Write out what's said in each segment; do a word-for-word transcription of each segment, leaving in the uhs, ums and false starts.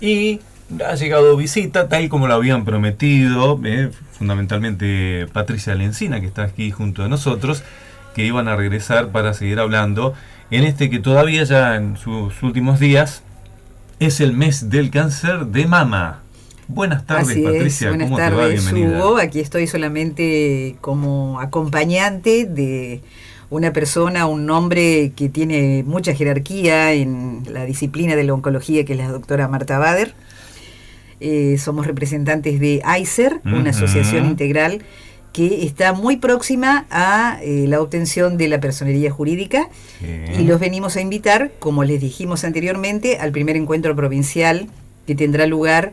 y ha llegado visita, tal como lo habían prometido, eh, fundamentalmente Patricia Lencina, que está aquí junto a nosotros, que iban a regresar para seguir hablando en este que todavía ya en sus últimos días es el mes del cáncer de mama. Buenas tardes, Así Patricia, es. Buenas ¿cómo tardes, te va? Bienvenida. Hugo. Aquí estoy solamente como acompañante de una persona, un hombre que tiene mucha jerarquía en la disciplina de la oncología, que es la doctora Marta Bader. Eh, somos representantes de AICER, uh-huh. una asociación integral que está muy próxima a eh, la obtención de la personería jurídica, sí. y los venimos a invitar, como les dijimos anteriormente, al primer encuentro provincial que tendrá lugar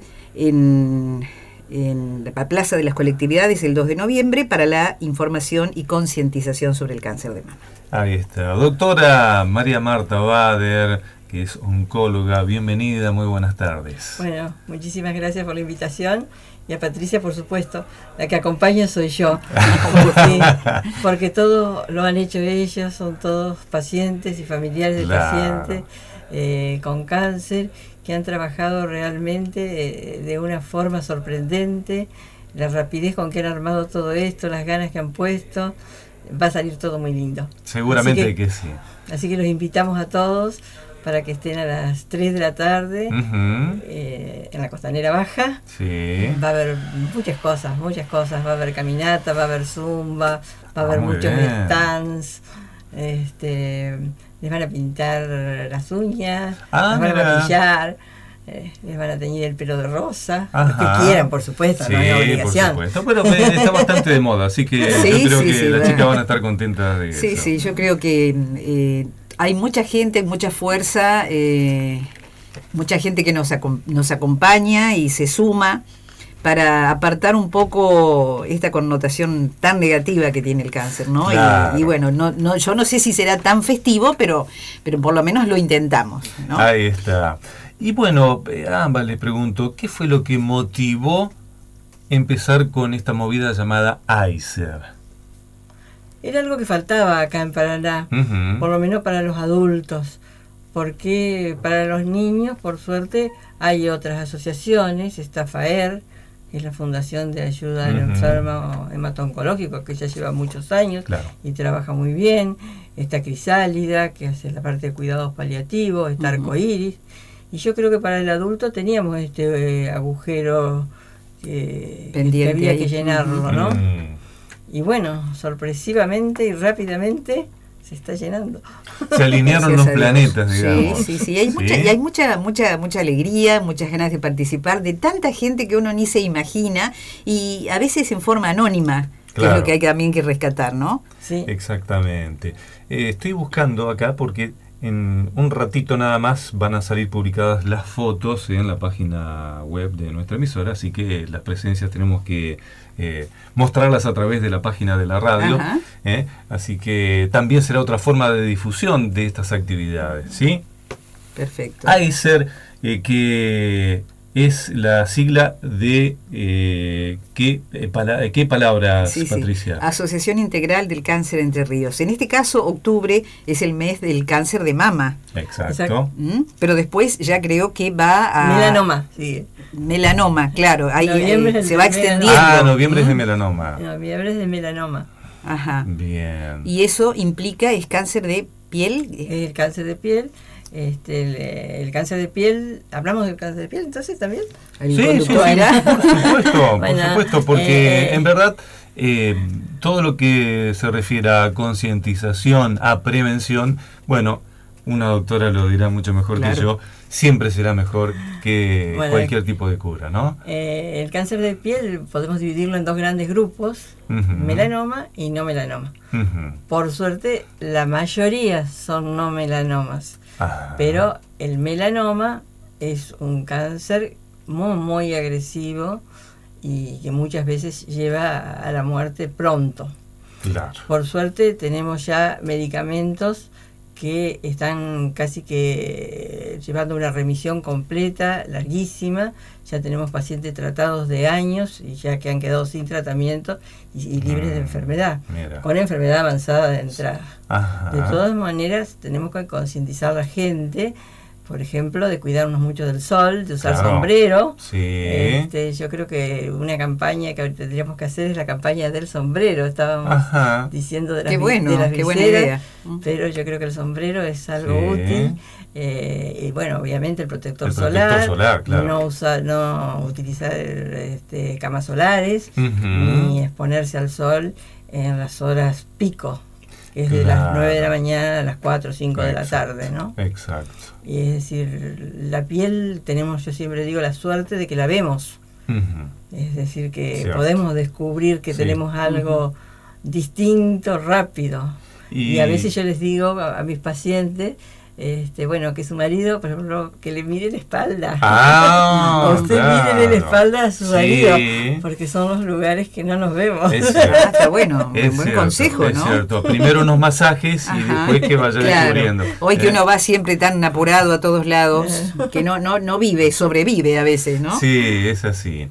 en, en la Plaza de las Colectividades el dos de noviembre para la información y concientización sobre el cáncer de mama. Ahí está. Doctora María Marta Bader, que es oncóloga, bienvenida, muy buenas tardes. Bueno, muchísimas gracias por la invitación. Y a Patricia, por supuesto, la que acompaña soy yo, porque, porque todo lo han hecho ellos, son todos pacientes y familiares del claro. paciente eh, con cáncer, que han trabajado realmente eh, de una forma sorprendente, la rapidez con que han armado todo esto, las ganas que han puesto, va a salir todo muy lindo. Seguramente así que, que sí. Así que los invitamos a todos para que estén a las tres de la tarde uh-huh. eh, en la Costanera Baja. Sí. Va a haber muchas cosas, muchas cosas. Va a haber caminata, va a haber zumba, va a haber ah, muchos bien. stands. Este, les van a pintar las uñas, ah, les van mira. a maquillar, eh, les van a teñir el pelo de rosa. Ajá. Los que quieran, por supuesto, sí, no hay obligación. Por supuesto, pero está bastante de moda, así que sí, yo creo sí, que sí, las chicas van a estar contentas de sí, eso. Sí, sí, yo creo que eh, hay mucha gente, mucha fuerza, eh, mucha gente que nos, acom- nos acompaña y se suma para apartar un poco esta connotación tan negativa que tiene el cáncer, ¿no? Claro. Y, y bueno, no, no, yo no sé si será tan festivo, pero, pero por lo menos lo intentamos, ¿no? Ahí está. Y bueno, a ambas les pregunto, ¿qué fue lo que motivó empezar con esta movida llamada AICER? Era algo que faltaba acá en Paraná, uh-huh. por lo menos para los adultos, porque para los niños, por suerte, hay otras asociaciones, está FAER, que es la Fundación de Ayuda al uh-huh. Enfermo Hemato-Oncológico, que ya lleva muchos años claro. y trabaja muy bien, está Crisálida, que hace la parte de cuidados paliativos, está uh-huh. Arcoiris, y yo creo que para el adulto teníamos este eh, agujero eh, que había ahí. que llenarlo, uh-huh. ¿no? Uh-huh. Y bueno, sorpresivamente y rápidamente se está llenando. Se alinearon los planetas, digamos. Sí, sí, sí. Hay, ¿Sí? Mucha, y hay mucha, mucha, mucha alegría, muchas ganas de participar de tanta gente que uno ni se imagina y a veces en forma anónima, claro. que es lo que hay también que rescatar, ¿no? Sí. Exactamente. Eh, estoy buscando acá porque en un ratito nada más van a salir publicadas las fotos en la página web de nuestra emisora, así que las presencias tenemos que eh, mostrarlas a través de la página de la radio, eh, así que también será otra forma de difusión de estas actividades, ¿sí? Perfecto. AICER, eh, que es la sigla de eh, ¿qué, eh, pala- ¿qué palabras, sí, Patricia? Sí. Asociación Integral del Cáncer Entre Ríos. En este caso, octubre es el mes del cáncer de mama. Exacto. Exacto. ¿Mm? Pero después ya creo que va a... Melanoma, sí. Melanoma, claro. Ahí, ahí se va extendiendo. Ah, noviembre ¿Mm? es de melanoma. Noviembre es de melanoma. Ajá. Bien. Y eso implica, es cáncer de piel. El cáncer de piel. Este, el, el cáncer de piel, ¿hablamos del cáncer de piel entonces también? Sí, sí, sí, por supuesto, bueno, por supuesto, porque eh, en verdad eh, todo lo que se refiere a concientización, a prevención, bueno, una doctora lo dirá mucho mejor claro. que yo, siempre será mejor que bueno, cualquier tipo de cura, ¿no? Eh, el cáncer de piel podemos dividirlo en dos grandes grupos, uh-huh. melanoma y no melanoma. Uh-huh. Por suerte, la mayoría son no melanomas. Ah. Pero el melanoma es un cáncer muy, muy agresivo y que muchas veces lleva a la muerte pronto. Claro. Por suerte tenemos ya medicamentos que están casi que llevando una remisión completa, larguísima. Ya tenemos pacientes tratados de años y ya que han quedado sin tratamiento y, y libres mm, de enfermedad, mira. con enfermedad avanzada de entrada. Ajá. De todas maneras, tenemos que concientizar a la gente por ejemplo, de cuidarnos mucho del sol, de usar Claro. sombrero. Sí. Este, yo creo que una campaña que tendríamos que hacer es la campaña del sombrero. Estábamos Ajá. diciendo de las, Qué vi- bueno, de las qué buena viseras, idea. pero yo creo que el sombrero es algo Sí. útil. Eh, y bueno, obviamente el protector, El protector solar, solar, claro. no usar, no utilizar este, camas solares, Ujú. ni exponerse al sol en las horas pico, que es de Claro. las nueve de la mañana a las cuatro o cinco de la Exacto. tarde, ¿no? Exacto. Y es decir, la piel tenemos, yo siempre digo, la suerte de que la vemos. Ujú. Es decir, que Cierto. podemos descubrir que Sí. tenemos algo distinto, rápido. Y, Y, a veces yo les digo a, a mis pacientes, este, bueno, que su marido, por ejemplo, que le mire la espalda. Ah, Usted claro. mire la espalda a su Sí. marido, porque son los lugares que no nos vemos. Es Ah, cierto. está bueno, Es un buen cierto, consejo, es ¿no? cierto. Primero unos masajes y Ajá, después que vaya claro. descubriendo. Hoy que ¿Eh? uno va siempre tan apurado a todos lados, que no, no, no vive, sobrevive a veces, ¿no? Sí, es así.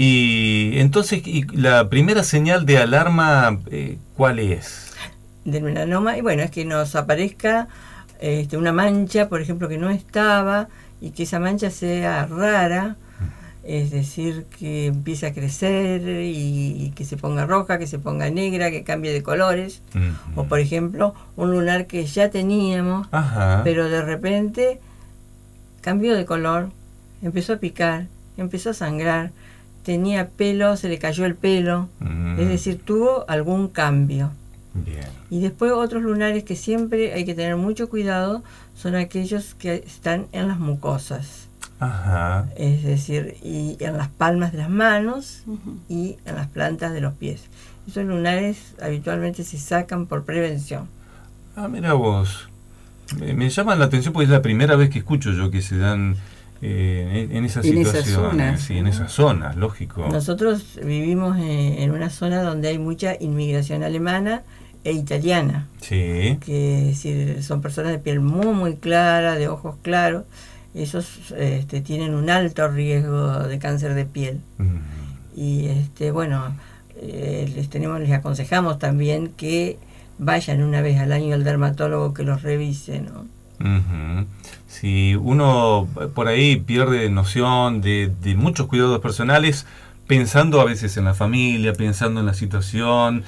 Y entonces, y la primera señal de alarma, eh, ¿cuál es? Del melanoma, y bueno, es que nos aparezca este, una mancha, por ejemplo, que no estaba, y que esa mancha sea rara, es decir, que empiece a crecer y, y que se ponga roja, que se ponga negra, que cambie de colores, Ujú. o por ejemplo, un lunar que ya teníamos, Ajá. pero de repente cambió de color, empezó a picar, empezó a sangrar, tenía pelo, se le cayó el pelo, Mm, es decir, tuvo algún cambio. bien. Y después otros lunares que siempre hay que tener mucho cuidado son aquellos que están en las mucosas, Ajá. es decir, y en las palmas de las manos Ujú. y en las plantas de los pies. Esos lunares habitualmente se sacan por prevención. Ah, mira vos. Me, me llama la atención porque es la primera vez que escucho yo que se dan eh, en, en esas En esas situaciones. zonas. Sí, en esas zonas, lógico. Nosotros vivimos en, en una zona donde hay mucha inmigración alemana e italiana, Sí. que es decir, son personas de piel muy muy clara, de ojos claros. Esos este, tienen un alto riesgo de cáncer de piel. Mm, Y este bueno, eh, les tenemos, les aconsejamos también que vayan una vez al año al dermatólogo que los revise, ¿no? ujú. Si uno por ahí pierde noción de, de muchos cuidados personales, pensando a veces en la familia, pensando en la situación,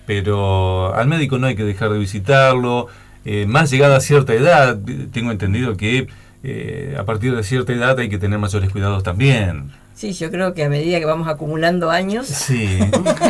pero al médico no hay que dejar de visitarlo. Eh, más llegada a cierta edad, tengo entendido que eh, a partir de cierta edad hay que tener mayores cuidados también. Sí, yo creo que a medida que vamos acumulando años, Sí,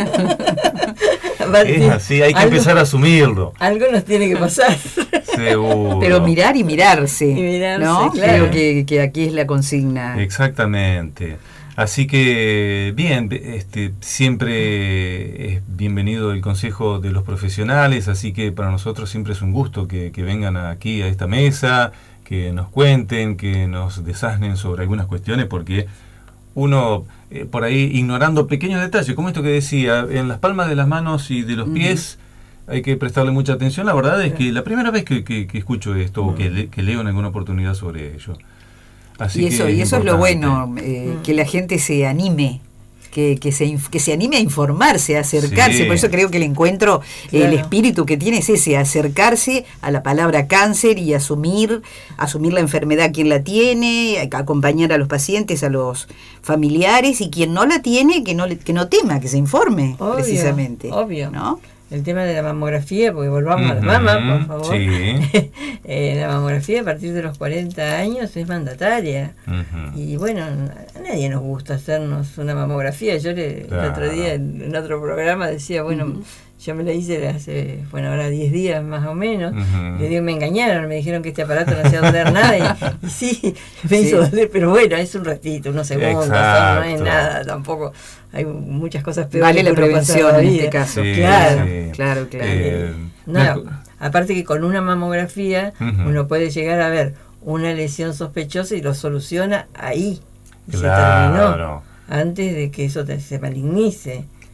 a partir- es así, hay que algo, empezar a asumirlo. algo nos tiene que pasar. Seguro. Pero mirar y mirarse, Y mirarse, ¿no? claro. Creo que, que aquí es la consigna. Exactamente. Así que, bien, este, siempre es bienvenido el consejo de los profesionales, así que para nosotros siempre es un gusto que, que vengan aquí a esta mesa, que nos cuenten, que nos desasnen sobre algunas cuestiones, porque uno, eh, por ahí, ignorando pequeños detalles, como esto que decía, en las palmas de las manos y de los pies hay que prestarle mucha atención. La verdad es que la primera vez que, que, que escucho esto, o que, le- que leo en alguna oportunidad sobre ello. Así Y eso, que y eso es lo importante. bueno, eh, Mm. que la gente se anime, que, que, se, inf- que se anime a informarse, a acercarse. Sí. Por eso creo que el encuentro, Claro. el espíritu que tiene es ese, acercarse a la palabra cáncer y asumir, asumir la enfermedad quien la tiene, a- acompañar a los pacientes, a los familiares, y quien no la tiene, que no, le- que no tema, que se informe, Obvio, precisamente. obvio. ¿No? El tema de la mamografía, porque volvamos a la Ujú, mama, por favor. sí. Eh, la mamografía a partir de los cuarenta años es mandataria. Ujú. Y bueno, a nadie nos gusta hacernos una mamografía. Yo le, Claro. el otro día en, en otro programa decía, bueno, Ujú. yo me la hice hace, bueno, ahora diez días más o menos. Ujú. Le digo, me engañaron, me dijeron que este aparato no hacía doler nada. Y, y sí, me Sí. hizo doler, pero bueno, es un ratito, unos segundos, Exacto. no es nada tampoco. Hay muchas cosas peores. Vale la que uno pasa prevención la en vida. este caso. Sí, Claro. sí. Claro, claro. Eh, No, me acu- aparte que con una mamografía Ujú. uno puede llegar a ver una lesión sospechosa y lo soluciona ahí. Y se Claro. terminó antes de que eso te- se malignice.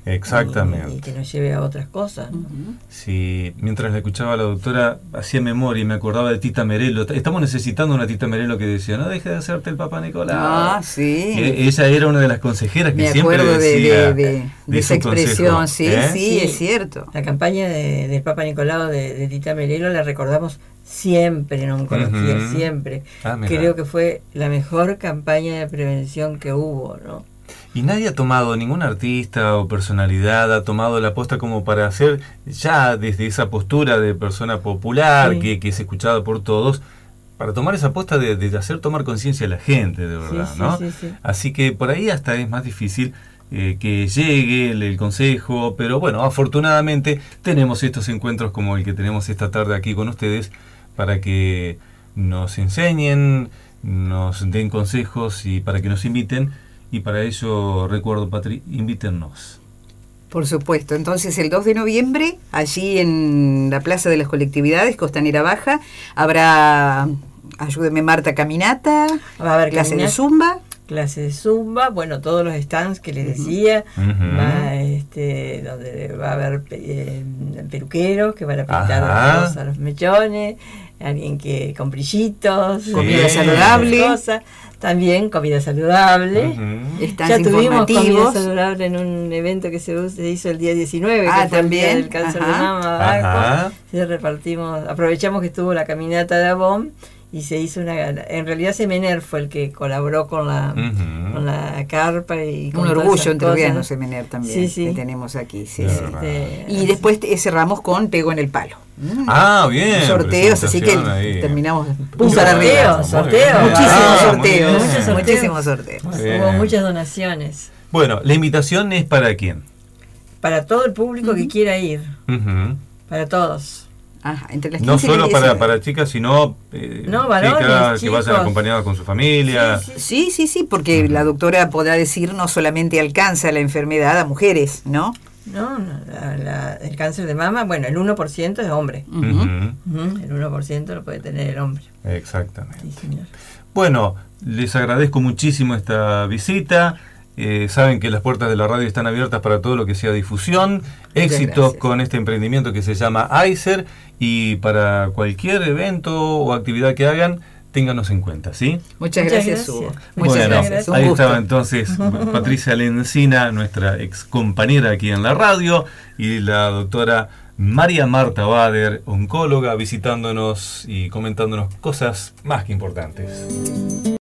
Exactamente. Y, y que nos lleve a otras cosas, ¿no? Uh-huh. Sí, mientras la escuchaba a la doctora, hacía memoria y me acordaba de Tita Merelo. Estamos necesitando una Tita Merelo que decía, no deje de hacerte el Papa Nicolau. Ah, sí. Que ella era una de las consejeras que me siempre acuerdo decía de, de, de, de esa expresión, consejo, sí, ¿eh? sí, sí, es cierto. La campaña de, del Papa Nicolau de, de Tita Merelo la recordamos siempre en oncología, uh-huh. siempre. Ah, creo que fue la mejor campaña de prevención que hubo, ¿no? Y nadie ha tomado, ningún artista o personalidad ha tomado la posta como para hacer, ya desde esa postura de persona popular, sí. que, que es escuchada por todos, para tomar esa posta de, de hacer tomar conciencia a la gente, de verdad, sí, ¿no? Sí, sí, sí. Así que por ahí hasta es más difícil eh, que llegue el, el consejo, pero bueno, afortunadamente tenemos estos encuentros como el que tenemos esta tarde aquí con ustedes, para que nos enseñen, nos den consejos y para que nos inviten. Y para eso, recuerdo, Patri, invítennos. Por supuesto. Entonces, el dos de noviembre, allí en la Plaza de las Colectividades, Costanera Baja, habrá, ayúdeme Marta, caminata, va a haber clase caminata, de zumba. Clase de zumba, bueno, todos los stands que les decía, uh-huh. va, este, donde va a haber eh, peluqueros que van a pintar a, a los mechones, alguien que con brillitos, sí. comida saludable. Cosas. También comida saludable. Uh-huh. Ya tuvimos comida saludable en un evento que se, se hizo el día diecinueve, ah, que fue también. el día del cáncer Ajá. de mama. Ajá. Se repartimos, aprovechamos que estuvo la caminata de Avon y se hizo una, en realidad Semener fue el que colaboró con la uh-huh. con la carpa y con un orgullo entrerriano Semener también, sí, sí. que tenemos aquí, sí, sí. Este, y después cerramos con Pego en el Palo. Mm. Ah, bien. Sorteos, así que ahí. terminamos un sorteo, sorteo, muchísimos ah, sorteos, muchos sorteos, muchísimos sorteos. Hubo muchas donaciones. Bueno, la invitación es para quién? Para todo el público uh-huh. que quiera ir, uh-huh. para todos. Ajá, entre las no solo para, para chicas, sino eh, no, varones, chicas que chicos. vayan acompañadas con su familia. Sí, sí, sí, sí porque uh-huh. la doctora podrá decir no solamente alcanza la enfermedad a mujeres, ¿no? No, no la, la, el cáncer de mama, bueno, el uno por ciento es hombre. Uh-huh. Uh-huh. El uno por ciento lo puede tener el hombre. Exactamente. Sí, señor. Bueno, les agradezco muchísimo esta visita. Eh, saben que las puertas de la radio están abiertas para todo lo que sea difusión. Muchas Éxitos gracias. Con este emprendimiento que se llama Aiser, y para cualquier evento o actividad que hagan, ténganos en cuenta, ¿sí? Muchas, Muchas gracias, Hugo. Muchas bueno, gracias. Ahí estaba entonces Patricia Lencina, nuestra ex compañera aquí en la radio, y la doctora María Marta Bader, oncóloga, visitándonos y comentándonos cosas más que importantes.